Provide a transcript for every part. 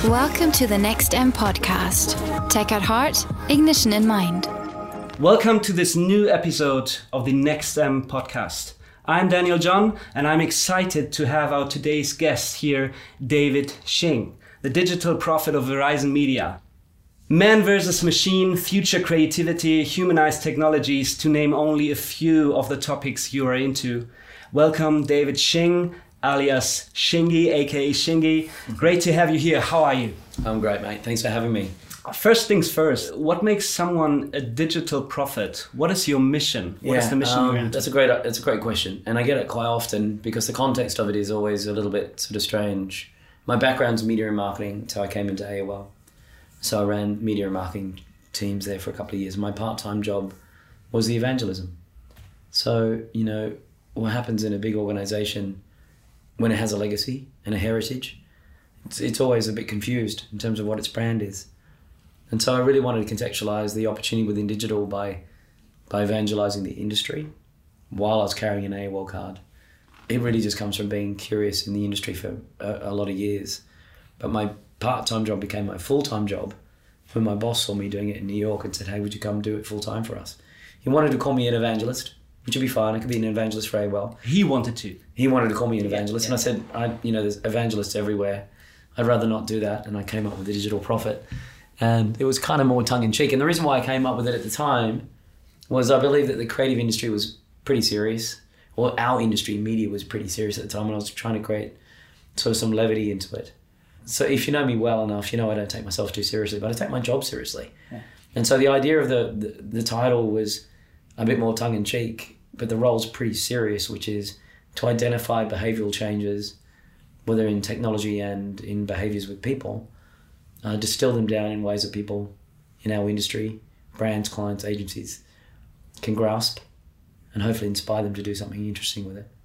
Welcome to the Next M podcast. Tech at heart, ignition in mind. Welcome to this new episode of the Next M podcast. I'm Daniel John, and I'm excited to have our today's guest here, David Xing, the digital prophet of Verizon Media. Man versus machine, future creativity, humanized technologies, to name only a few of the topics you are into. Welcome, David Xing, alias Shingy, aka Shingy. Great to have you here. How are you? I'm great, mate. Thanks for having me. First things first, what makes someone a digital prophet? What is your mission? What is the mission you're into? That's a great question. And I get it quite often because the context of it is always a little bit sort of strange. My background's media and marketing, so I came into AOL. So I ran media and marketing teams there for a couple of years. My part-time job was the evangelism. So, you know, what happens in a big organization when it has a legacy and a heritage, it's always a bit confused in terms of what its brand is. And so I really wanted to contextualize the opportunity within digital by evangelizing the industry while I was carrying an AOL card. It really just comes from being curious in the industry for a lot of years. But my part-time job became my full-time job when my boss saw me doing it in New York and said, hey, would you come do it full-time for us? He wanted to call me an evangelist, which would be fine. I could be an evangelist for AOL. He wanted to. He wanted to call me an evangelist. And I said, there's evangelists everywhere. I'd rather not do that. And I came up with the digital prophet. And it was kind of more tongue-in-cheek. And the reason why I came up with it at the time was I believe that the creative industry was pretty serious. Or our industry, media, was pretty serious at the time. And I was trying to create sort of some levity into it. So if you know me well enough, you know I don't take myself too seriously, but I take my job seriously. Yeah. And so the idea of the title was a bit more tongue-in-cheek, but the role's pretty serious, which is to identify behavioural changes, whether in technology and in behaviours with people, distill them down in ways that people in our industry, brands, clients, agencies, can grasp and hopefully inspire them to do something interesting with it.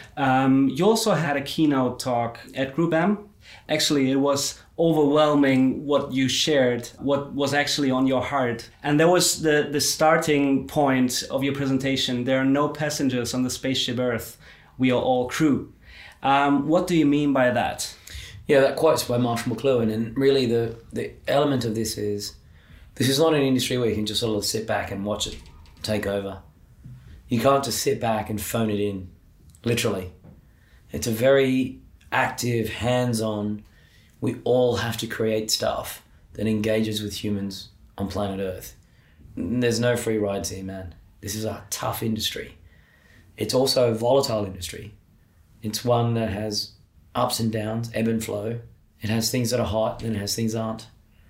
You also had a keynote talk at Group M. Actually, it was overwhelming what you shared, what was actually on your heart. And that was the starting point of your presentation. There are no passengers on the spaceship Earth. We are all crew. What do you mean by that? Yeah, that quote's by Marshall McLuhan. And really the element of this is not an industry where you can just sort of sit back and watch it take over. You can't just sit back and phone it in, literally. It's a very active, hands-on, we all have to create stuff that engages with humans on planet Earth. There's no free rides here, man. This is a tough industry. It's also a volatile industry. It's one that has ups and downs, ebb and flow. It has things that are hot, and it has things that aren't.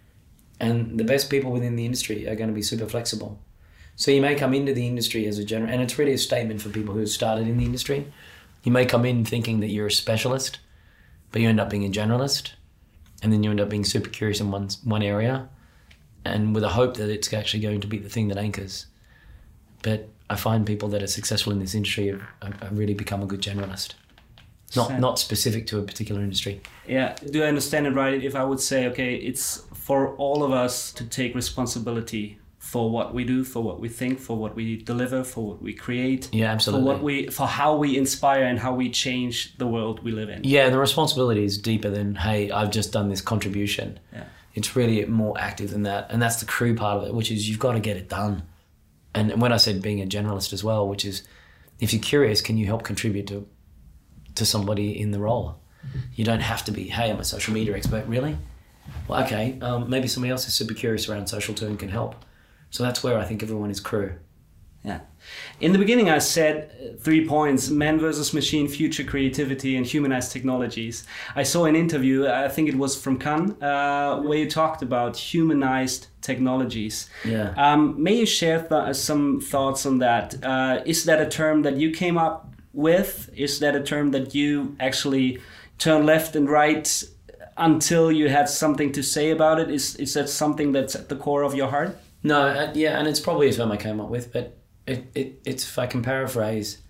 And the best people within the industry are going to be super flexible. So you may come into the industry as a general, and it's really a statement for people who have started in the industry. You may come in thinking that you're a specialist, but you end up being a generalist, and then you end up being super curious in one area, and with a hope that it's actually going to be the thing that anchors. But I find people that are successful in this industry have really become a good generalist, not specific to a particular industry. Yeah, do I understand it right if I would say, okay, it's for all of us to take responsibility for what we do, for what we think, for what we deliver, for what we create. Yeah, absolutely. For how we inspire and how we change the world we live in. Yeah, the responsibility is deeper than, hey, I've just done this contribution. Yeah. It's really more active than that. And that's the crew part of it, which is you've got to get it done. And when I said being a generalist as well, which is if you're curious, can you help contribute to somebody in the role? You don't have to be, hey, I'm a social media expert. Really? Well, okay, maybe somebody else is super curious around social too and can help. So that's where I think everyone is crew. Yeah. In the beginning, I said 3 points: man versus machine, future creativity, and humanized technologies. I saw an interview, I think it was from Cannes, where you talked about humanized technologies. Yeah. May you share some thoughts on that? Is that a term that you came up with? Is that a term that you actually turned left and right until you had something to say about it? Is that something that's at the core of your heart? No, and it's probably a term I came up with, but it's if I can paraphrase,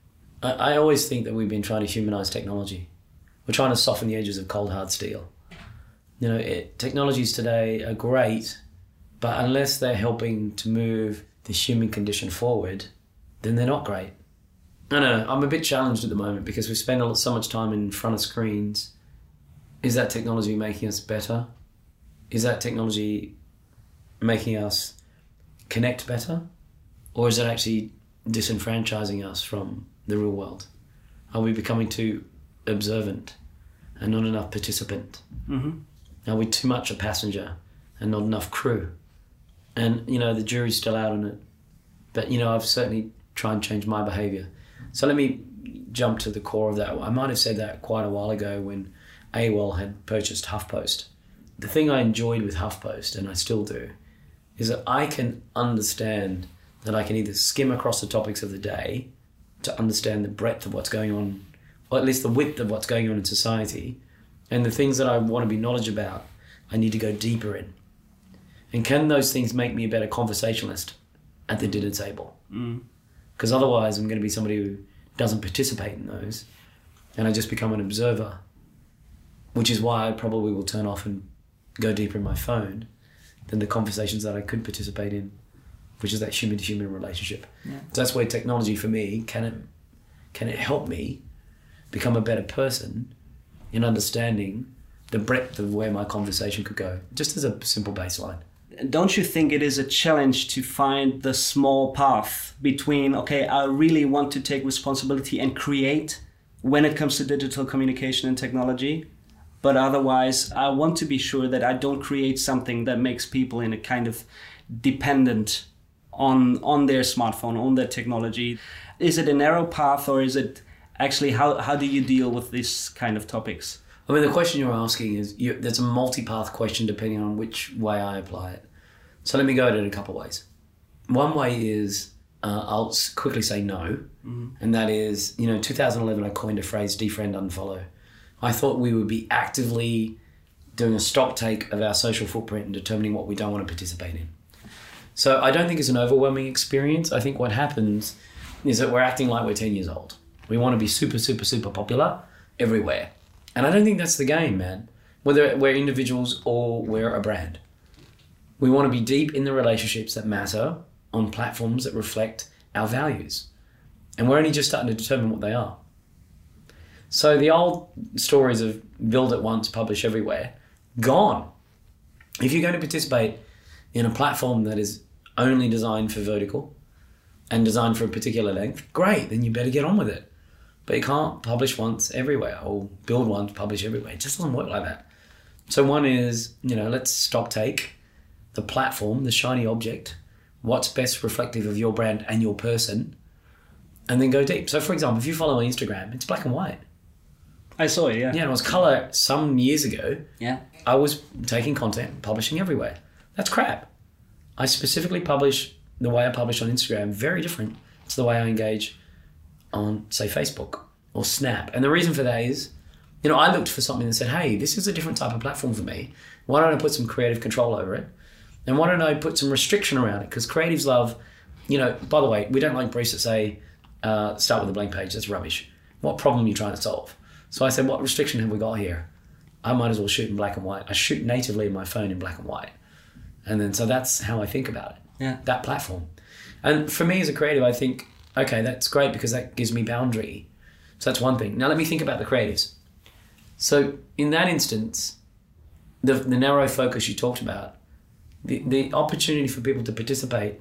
I always think that we've been trying to humanize technology. We're trying to soften the edges of cold, hard steel. You know, technologies today are great, but unless they're helping to move the human condition forward, then they're not great. I know, I'm a bit challenged at the moment because we spend so much time in front of screens Is that technology making us better? Is that technology making us connect better? Or is it actually disenfranchising us from the real world? Are we becoming too observant and not enough participant? Mm-hmm. Are we too much a passenger and not enough crew? And, you know, the jury's still out on it. But, you know, I've certainly tried and change my behaviour. So let me jump to the core of that. I might have said that quite a while ago when AOL had purchased HuffPost. The thing I enjoyed with HuffPost, and I still do, is that I can understand that I can either skim across the topics of the day to understand the breadth of what's going on, or at least the width of what's going on in society, and the things that I want to be knowledgeable about, I need to go deeper in. And can those things make me a better conversationalist at the dinner table? Because otherwise I'm going to be somebody who doesn't participate in those, and I just become an observer, which is why I probably will turn off and go deeper in my phone than the conversations that I could participate in, which is that human-to-human relationship. Yeah. So that's where technology for me, can it help me become a better person in understanding the breadth of where my conversation could go, just as a simple baseline. Don't you think it is a challenge to find the small path between, okay, I really want to take responsibility and create when it comes to digital communication and technology, but otherwise I want to be sure that I don't create something that makes people in a kind of dependent on their smartphone, on their technology. Is it a narrow path, or is it actually, how do you deal with these kind of topics? I mean, the question you're asking is, there's a multi-path question depending on which way I apply it. So let me go at it a couple of ways. One way is, I'll quickly say no, and that is, 2011 I coined a phrase, defriend, unfollow. I thought we would be actively doing a stock take of our social footprint and determining what we don't want to participate in. So I don't think it's an overwhelming experience. I think what happens is that we're acting like we're 10 years old. We want to be super, super, super popular everywhere. And I don't think that's the game, man. Whether we're individuals or we're a brand. We want to be deep in the relationships that matter on platforms that reflect our values. And we're only just starting to determine what they are. So the old stories of build it once, publish everywhere, gone. If you're going to participate in a platform that is only designed for vertical and designed for a particular length, great, then you better get on with it. But you can't publish once everywhere or build once, publish everywhere. It just doesn't work like that. So one is, let's stock take the platform, the shiny object, what's best reflective of your brand and your person, and then go deep. So for example, if you follow on Instagram, it's black and white. I saw it, yeah. Yeah, it was color some years ago. Yeah. I was taking content, publishing everywhere. That's crap. I specifically publish the way I publish on Instagram, very different to the way I engage on, say, Facebook or Snap. And the reason for that is, I looked for something that said, hey, this is a different type of platform for me. Why don't I put some creative control over it? And why don't I put some restriction around it? Because creatives love, by the way, we don't like briefs that say, start with a blank page. That's rubbish. What problem are you trying to solve? So I said, what restriction have we got here? I might as well shoot in black and white. I shoot natively in my phone in black and white. And then, so that's how I think about it. Yeah. That platform. And for me as a creative, I think, okay, that's great because that gives me boundary. So that's one thing. Now let me think about the creatives. So in that instance, the narrow focus you talked about, the opportunity for people to participate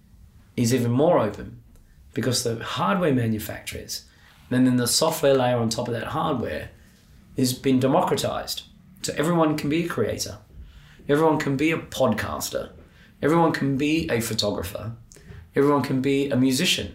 is even more open because the hardware manufacturers, and then the software layer on top of that hardware has been democratized. So everyone can be a creator. Everyone can be a podcaster. Everyone can be a photographer. Everyone can be a musician.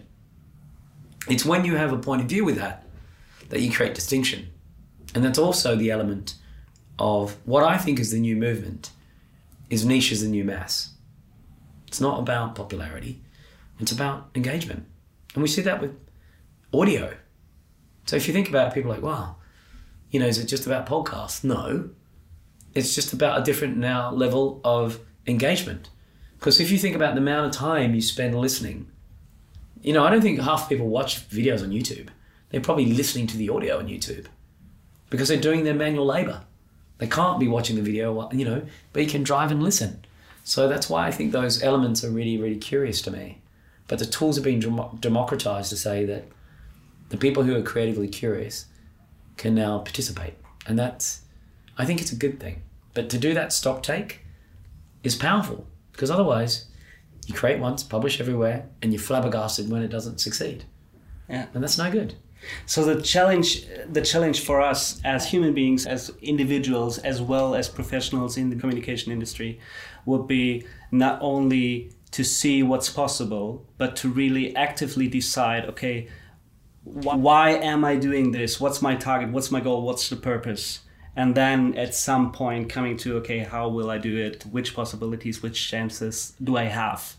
It's when you have a point of view with that you create distinction. And that's also the element of what I think is the new movement is niche is the new mass. It's not about popularity. It's about engagement. And we see that with audio. So if you think about it, people are like, wow, is it just about podcasts? No. It's just about a different now level of engagement. Because if you think about the amount of time you spend listening, I don't think half people watch videos on YouTube. They're probably listening to the audio on YouTube because they're doing their manual labor. They can't be watching the video, but you can drive and listen. So that's why I think those elements are really, really curious to me. But the tools are being democratized to say that the people who are creatively curious can now participate. And that's, I think it's a good thing. But to do that stock take is powerful, because otherwise you create once, publish everywhere, and you're flabbergasted when it doesn't succeed. Yeah. And that's no good. So the challenge for us as human beings, as individuals, as well as professionals in the communication industry, would be not only to see what's possible, but to really actively decide, okay, why am I doing this? What's my target? What's my goal? What's the purpose? And then at some point coming to, okay, how will I do it? Which possibilities, which chances do I have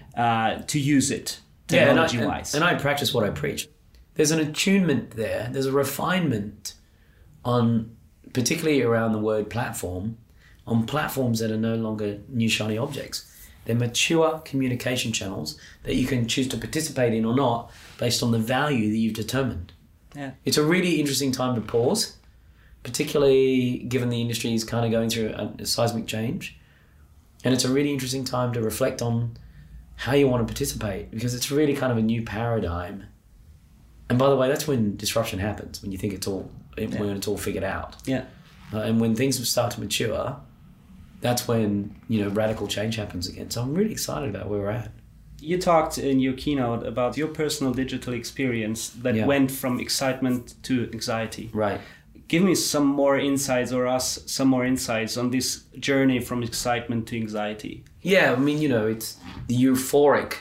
to use it technology-wise? And I practice what I preach. There's an attunement there. There's a refinement on, particularly around the word platform, on platforms that are no longer new shiny objects. They're mature communication channels that you can choose to participate in or not based on the value that you've determined. Yeah. It's a really interesting time to pause, particularly given the industry is kind of going through a seismic change. And it's a really interesting time to reflect on how you want to participate, because it's really kind of a new paradigm. And by the way, that's when disruption happens, when you think when it's all figured out. Yeah. And when things start to mature, that's when, radical change happens again. So I'm really excited about where we're at. You talked in your keynote about your personal digital experience that went from excitement to anxiety. Right. Give me some more insights, or us some more insights on this journey from excitement to anxiety. Yeah, I mean, it's the euphoric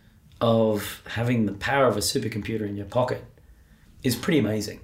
of having the power of a supercomputer in your pocket is pretty amazing.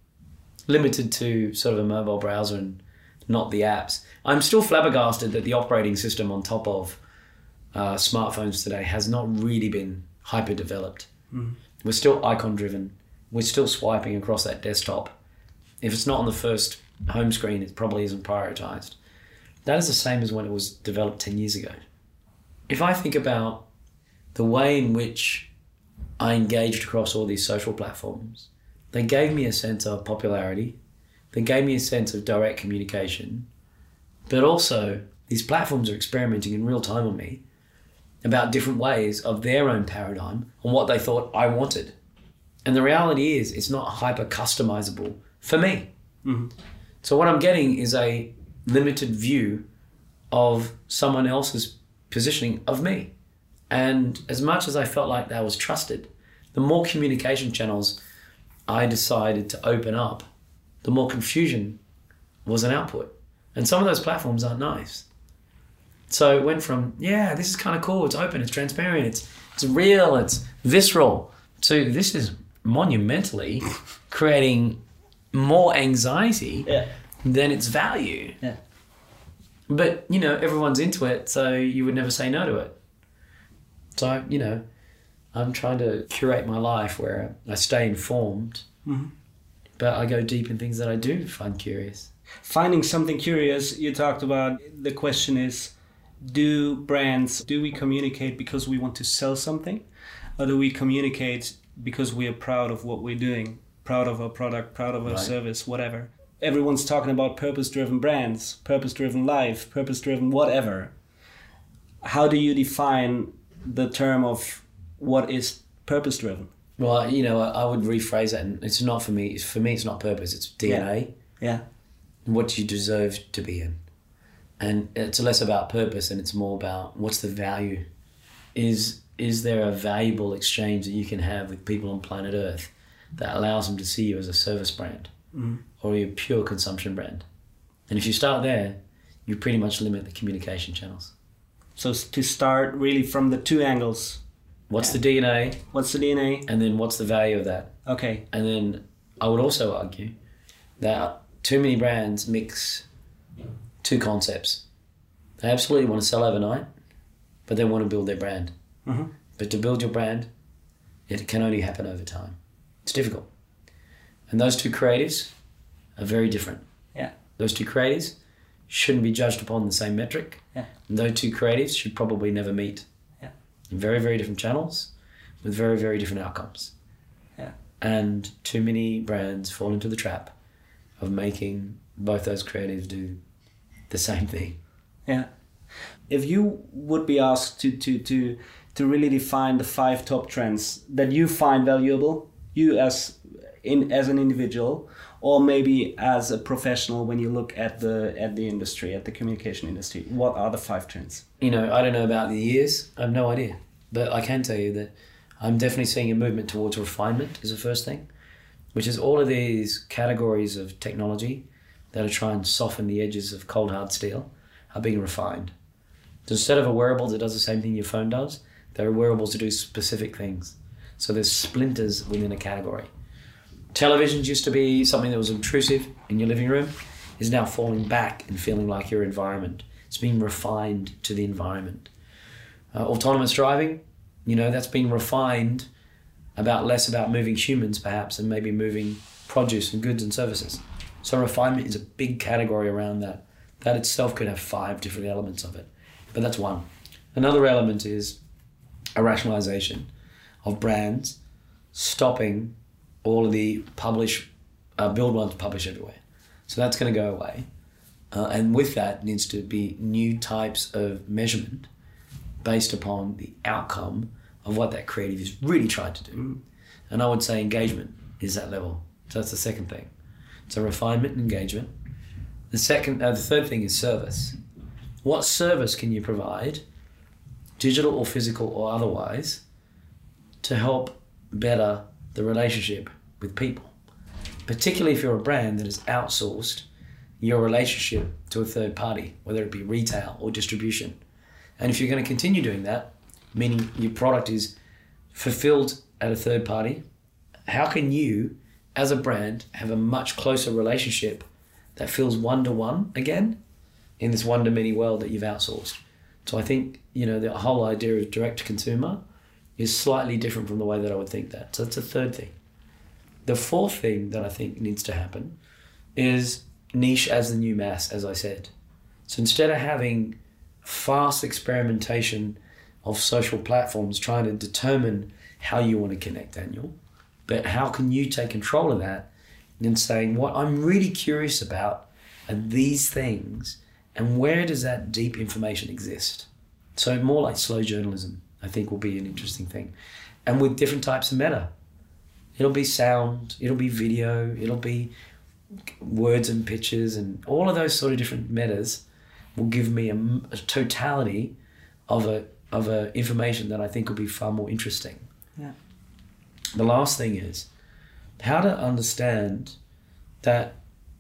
Limited to sort of a mobile browser and not the apps. I'm still flabbergasted that the operating system on top of smartphones today has not really been hyper developed. Mm. We're still icon driven. We're still swiping across that desktop. If it's not on the first home screen, it probably isn't prioritized. That is the same as when it was developed 10 years ago. If I think about the way in which I engaged across all these social platforms, they gave me a sense of popularity. They gave me a sense of direct communication. But also, these platforms are experimenting in real time on me about different ways of their own paradigm on what they thought I wanted. And the reality is, it's not hyper customizable for me. Mm-hmm. So what I'm getting is a limited view of someone else's positioning of me. And as much as I felt like that was trusted, the more communication channels I decided to open up, the more confusion was an output. And some of those platforms aren't nice. So it went from, this is kind of cool, it's open, it's transparent, it's real, it's visceral, to this is monumentally creating more anxiety than its value. Yeah. But, everyone's into it, so you would never say no to it. So, I'm trying to curate my life where I stay informed, but I go deep in things that I do find curious. Finding something curious, you talked about, the question is, do we communicate because we want to sell something? Or do we communicate because we are proud of what we're doing, proud of our product, proud of our service, whatever? Everyone's talking about purpose-driven brands, purpose-driven life, purpose-driven whatever. How do you define the term of what is purpose-driven? Well, I would rephrase that, and it's not for me. For me, it's not purpose, it's DNA. Yeah. What you deserve to be in. And it's less about purpose and it's more about what's the value. Is there a valuable exchange that you can have with people on planet Earth that allows them to see you as a service brand or a pure consumption brand? And if you start there, you pretty much limit the communication channels. So to start really from the two angles. What's the DNA? What's the DNA? And then what's the value of that? Okay. And then I would also argue that too many brands mix two concepts. They absolutely want to sell overnight, but they want to build their brand. Mm-hmm. But to build your brand, it can only happen over time. It's difficult. And those two creatives are very different. Yeah. Those two creatives shouldn't be judged upon the same metric. Yeah. And those two creatives should probably never meet. Yeah. In very, very different channels with very, very different outcomes. Yeah. And too many brands fall into the trap of making both those creatives do the same thing. Yeah. If you would be asked to really define the 5 top trends that you find valuable, you as as an individual, or maybe as a professional when you look at the industry, at the communication industry? What are the 5 trends? I don't know about the years. I have no idea. But I can tell you that I'm definitely seeing a movement towards refinement is the first thing, which is all of these categories of technology that are trying to soften the edges of cold, hard steel are being refined. So instead of a wearable that does the same thing your phone does, there are wearables that do specific things. So there's splinters within a category. Televisions used to be something that was intrusive in your living room, is now falling back and feeling like your environment. It's being refined to the environment. Autonomous driving, that's being refined less about moving humans perhaps and maybe moving produce and goods and services. So refinement is a big category around that. That itself could have 5 different elements of it, but that's one. Another element is a rationalization of brands stopping all of the build ones publish everywhere. So that's going to go away. And with that needs to be new types of measurement based upon the outcome of what that creative is really trying to do. And I would say engagement is that level. So that's the second thing. So refinement and engagement. The third thing is service. What service can you provide, digital or physical or otherwise, to help better the relationship with people? Particularly if you're a brand that has outsourced your relationship to a third party, whether it be retail or distribution. And if you're going to continue doing that, meaning your product is fulfilled at a third party, how can you, as a brand, have a much closer relationship that feels one-to-one again in this one-to-many world that you've outsourced? So I think, the whole idea of direct-to-consumer is slightly different from the way that I would think that. So that's the third thing. The fourth thing that I think needs to happen is niche as the new mass, as I said. So instead of having fast experimentation of social platforms trying to determine how you want to connect, Daniel, but how can you take control of that and saying, what I'm really curious about are these things, and where does that deep information exist? So more like slow journalism, I think, will be an interesting thing. And with different types of meta. It'll be sound, it'll be video, it'll be words and pictures, and all of those sort of different metas will give me a totality of a information that I think will be far more interesting. Yeah. The last thing is how to understand that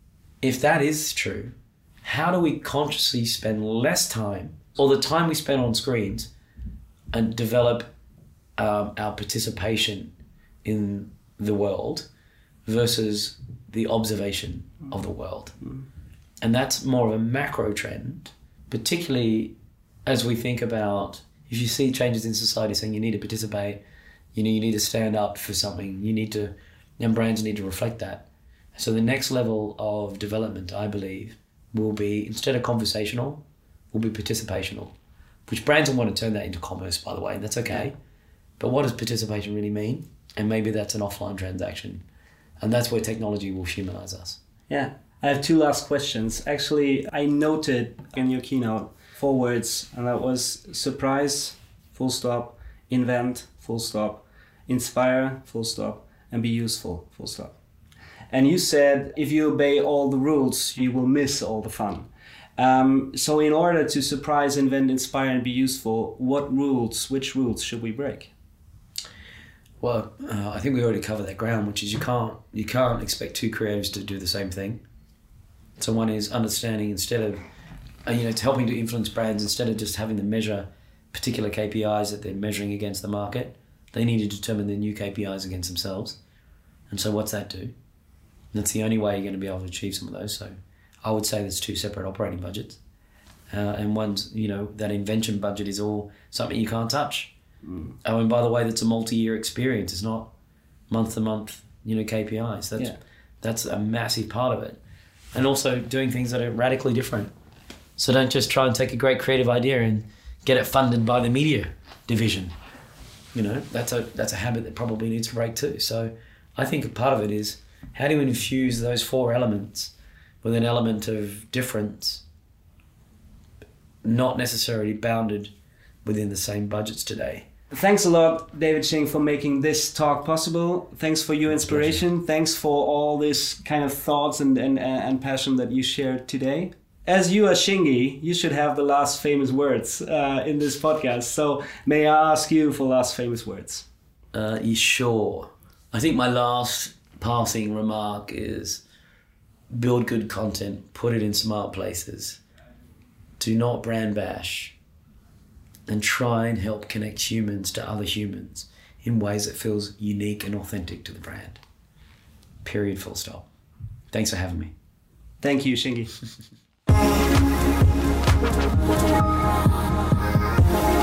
if that is true, how do we consciously spend less time, or the time we spend on screens, and develop our participation in the world versus the observation of the world. And that's more of a macro trend, particularly as we think about, if you see changes in society saying you need to participate, you need to stand up for something, and brands need to reflect that. So the next level of development, I believe, will be, instead of conversational, will be participational, which brands will want to turn that into commerce, by the way, and that's okay. But what does participation really mean? And maybe that's an offline transaction. And that's where technology will humanize us. Yeah. I have 2 last questions. Actually, I noted in your keynote 4 words, and that was surprise, full stop, invent, full stop, inspire, full stop, and be useful, full stop. And you said if you obey all the rules, you will miss all the fun. So in order to surprise, invent, inspire, and be useful, which rules should we break? Well, I think we already covered that ground, which is you can't expect 2 creatives to do the same thing. So one is understanding, instead of, it's helping to influence brands, instead of just having them measure particular KPIs that they're measuring against the market, they need to determine their new KPIs against themselves. And so what's that do? That's the only way you're going to be able to achieve some of those. So I would say there's 2 separate operating budgets. And one's, that invention budget is all something you can't touch. Oh, and by the way, that's a multi-year experience. It's not month-to-month, KPIs. That's a massive part of it. And also doing things that are radically different. So don't just try and take a great creative idea and get it funded by the media division. That's a habit that probably needs to break too. So I think part of it is, how do you infuse those 4 elements with an element of difference, not necessarily bounded within the same budgets today, Thanks a lot, David Shing, for making this talk possible. Thanks for your inspiration. Thanks for all this kind of thoughts and passion that you shared today. As you are Shingy, you should have the last famous words in this podcast. So may I ask you for last famous words? You sure? I think my last passing remark is build good content, put it in smart places. Do not brand bash. And try and help connect humans to other humans in ways that feels unique and authentic to the brand. Period, full stop. Thanks for having me. Thank you, Shingy.